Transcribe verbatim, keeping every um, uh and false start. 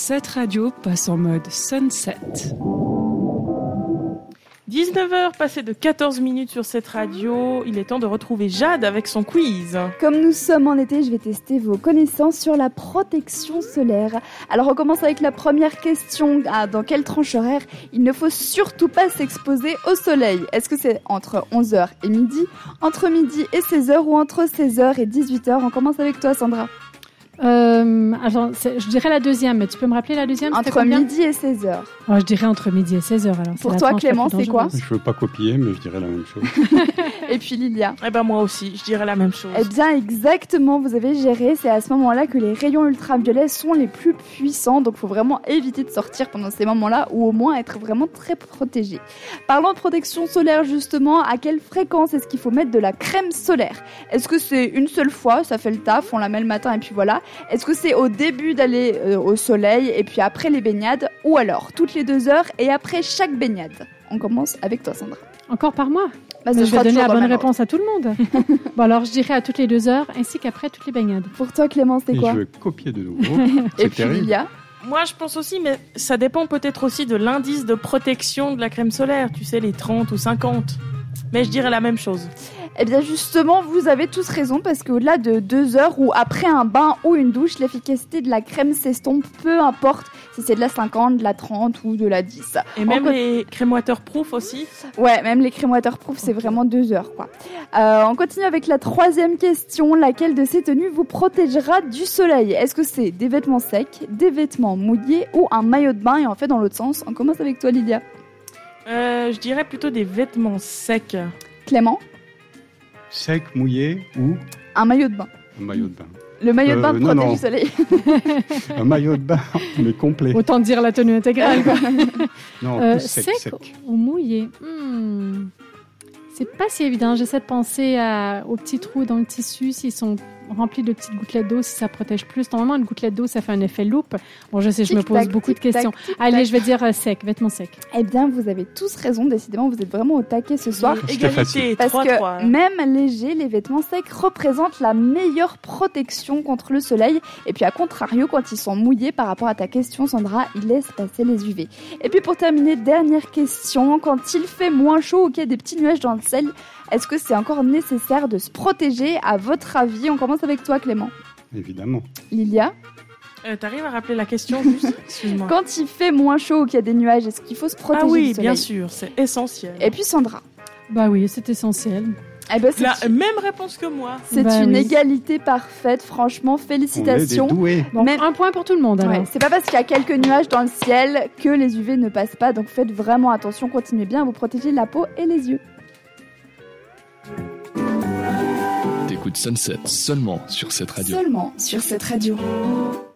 cette radio passe en mode sunset. dix-neuf heures passées de quatorze minutes sur cette radio, il est temps de retrouver Jade avec son quiz. Comme nous sommes en été, je vais tester vos connaissances sur la protection solaire. Alors on commence avec la première question. Ah, dans quelle tranche horaire il ne faut surtout pas s'exposer au soleil? Est-ce que c'est entre onze heures et midi, entre midi et seize heures ou entre seize heures et dix-huit heures? On commence avec toi, Sandra. Euh, alors, c'est, je dirais la deuxième, mais tu peux me rappeler la deuxième? Entre midi et seize heures. Oh, je dirais entre midi et seize heures. Alors, pour toi, Clément, c'est quoi? Je veux pas copier, mais je dirais la même chose. Et puis Lilia? Eh ben moi aussi, je dirais la même chose. Eh bien, exactement, vous avez géré. C'est à ce moment-là que les rayons ultraviolets sont les plus puissants, donc il faut vraiment éviter de sortir pendant ces moments-là, ou au moins être vraiment très protégé. Parlons de protection solaire, justement, à quelle fréquence est-ce qu'il faut mettre de la crème solaire? Est-ce que c'est une seule fois, ça fait le taf, on la met le matin et puis voilà? Est-ce que c'est au début d'aller euh, au soleil et puis après les baignades, ou alors toutes les deux heures et après chaque baignade? On commence avec toi, Sandra. Encore par mois? Bah, je vais donner la bonne réponse à tout le monde. Bon, alors je dirais à toutes les deux heures ainsi qu'après toutes les baignades. Pour toi, Clément, c'est quoi? Et je vais copier de nouveau. C'est et puis terrible. Lilia? Moi, je pense aussi, mais ça dépend peut-être aussi de l'indice de protection de la crème solaire. Tu sais, les trente ou cinquante. Mais je dirais la même chose. Eh bien justement, vous avez tous raison parce qu'au-delà de deux heures ou après un bain ou une douche, l'efficacité de la crème s'estompe, peu importe si c'est de la cinquante, de la trente ou de la dix. Et même co- les crèmes waterproof aussi? Ouais, même les crèmes waterproof, c'est vraiment deux heures, quoi. Euh, on continue avec la troisième question. Laquelle de ces tenues vous protégera du soleil? Est-ce que c'est des vêtements secs, des vêtements mouillés ou un maillot de bain? Et en fait, dans l'autre sens, on commence avec toi, Lydia. Euh, je dirais plutôt des vêtements secs. Clément? Sec, mouillé ou Un maillot de bain. un maillot de bain. Le maillot de Euh, bain te non, protège non. du soleil. Un maillot de bain, mais complet. Autant dire la tenue intégrale, quoi. Non, Euh, plus sec, sec, sec. ou mouillé? Hmm. C'est pas si évident. J'essaie de penser à, aux petits trous dans le tissu, s'ils sont remplis de petites gouttelettes d'eau, si ça protège plus. Normalement, une gouttelette d'eau, ça fait un effet loupe. Bon, je sais, je me pose Tic-tac, beaucoup de tic-tac, questions. tic-tac. Allez, je vais dire euh, sec, vêtements secs. Eh bien, vous avez tous raison. Décidément, vous êtes vraiment au taquet ce soir. C'était facile. Égalité, Parce trois que trois. même légers, les vêtements secs représentent la meilleure protection contre le soleil. Et puis à contrario, quand ils sont mouillés, par rapport à ta question, Sandra, ils laissent passer les U V. Et puis pour terminer, dernière question. Quand il fait moins chaud ou qu'il y a des petits nuages dans le ciel, est-ce que c'est encore nécessaire de se protéger? À votre avis, on commence avec toi, Clément. Évidemment. Lilia? Euh, T'arrives à rappeler la question juste? Excuse-moi. Quand il fait moins chaud ou qu'il y a des nuages, est-ce qu'il faut se protéger Ah oui, du soleil? bien sûr, c'est essentiel. Et puis Sandra? Bah oui, c'est essentiel. Eh ben, c'est La même réponse que moi. c'est Bah une oui. égalité parfaite. Franchement, On est des félicitations. doués. Donc, Même- un point pour tout le monde, alors. Ouais, c'est pas parce qu'il y a quelques nuages dans le ciel que les U V ne passent pas, donc faites vraiment attention, continuez bien à vous protéger la peau et les yeux. T'écoutes Sunset seulement sur cette radio. Seulement sur cette radio.